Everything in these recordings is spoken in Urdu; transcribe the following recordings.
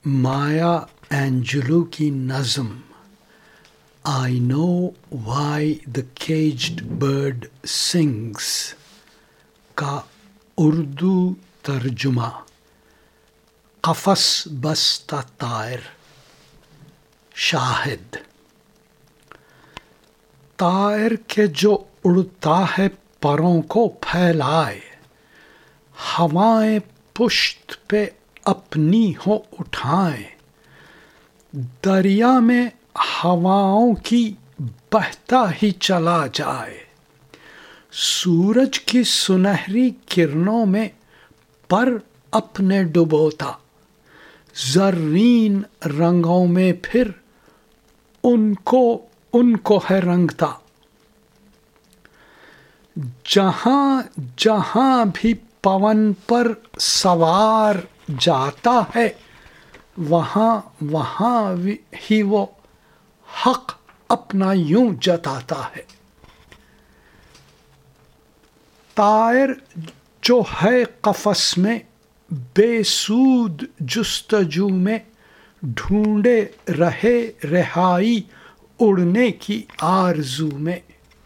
مایا اینجلو کی نظم I know why the caged bird sings کا اردو ترجمہ قفس بستہ طائر. شاہد. طائر کے جو اڑتا ہے پروں کو پھیلائے، ہوائیں پشت پہ اپنی ہو اٹھائیں، دریا میں ہواؤں کی بہتا ہی چلا جائے، سورج کی سنہری کرنوں میں پر اپنے ڈبوتا، زرین رنگوں میں پھر ان کو ہے رنگتا. جہاں جہاں بھی پون پر سوار جاتا ہے، وہاں وہاں ہی وہ حق اپنا یوں جتاتا ہے. طائر جو ہے قفس میں بے سود جستجو میں، ڈھونڈے رہے رہائی اڑنے کی آرزو میں،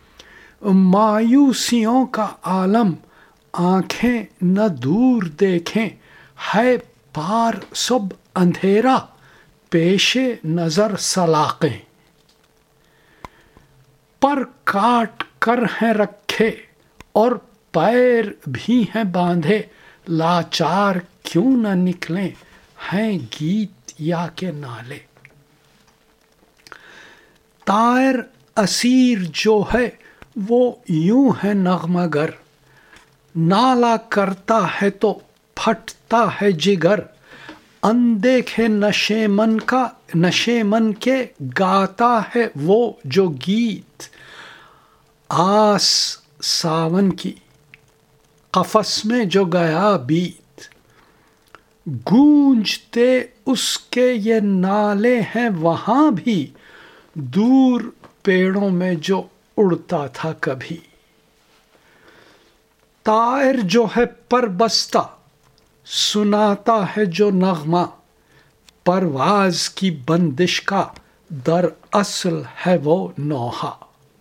مایوسیوں کا عالم آنکھیں نہ دور دیکھیں، ہے پار سب اندھیرا پیش نظر سلاخیں. پر کاٹ کر ہیں رکھے اور پیر بھی ہیں باندھے، لاچار کیوں نہ نکلیں ہیں گیت یا کے نالے. طائر اسیر جو ہے وہ یوں ہے نغمہ گر، نالہ کرتا ہے تو پھٹتا ہے جگر، اندیکھے نشے من کے گاتا ہے وہ جو گیت. آس ساون کی قفس میں جو گیا بیت، گونجتے اس کے یہ نالے ہیں وہاں بھی، دور پیڑوں میں جو اڑتا تھا کبھی. طائر جو ہے پر بستہ سناتا ہے جو نغمہ، پرواز کی بندش کا در اصل ہے وہ نوحہ.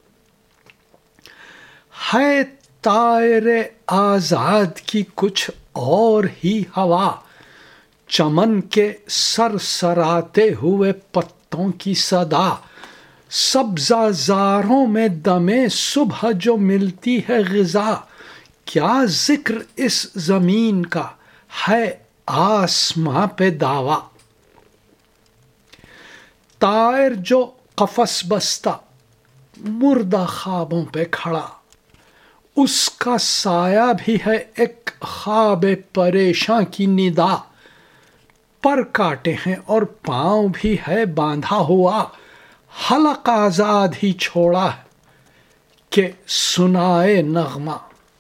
ہے طائر آزاد کی کچھ اور ہی ہوا، چمن کے سرسراتے ہوئے پتوں کی صدا، سبزہ زاروں میں دمے صبح جو ملتی ہے غذا. کیا ذکر اس زمین کا ہے آسماں پہ دعویٰ. طائر جو قفس بستہ مردہ خوابوں پہ کھڑا، اس کا سایہ بھی ہے ایک خواب پریشاں کی ندا. پر کاٹے ہیں اور پاؤں بھی ہے باندھا ہوا، حلق آزاد ہی چھوڑا کہ سنائے نغمہ.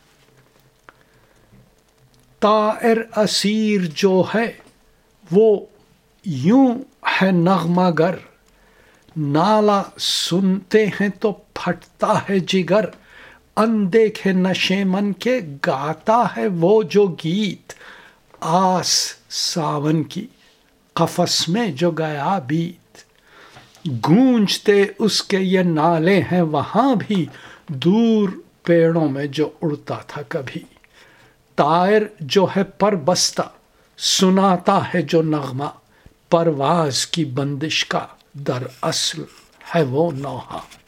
طائر اسیر جو ہے وہ یوں ہے نغمہ گر، نالہ سنتے ہیں تو پھٹتا ہے جگر، اندیکھے نشے من کے گاتا ہے وہ جو گیت. آس ساون کی قفس میں جو گیا بیت، گونجتے اس کے یہ نالے ہیں وہاں بھی، دور پیڑوں میں جو اڑتا تھا کبھی. طائر جو ہے پر بستہ سناتا ہے جو نغمہ، پرواز کی بندش کا در اصل ہے وہ نوحہ.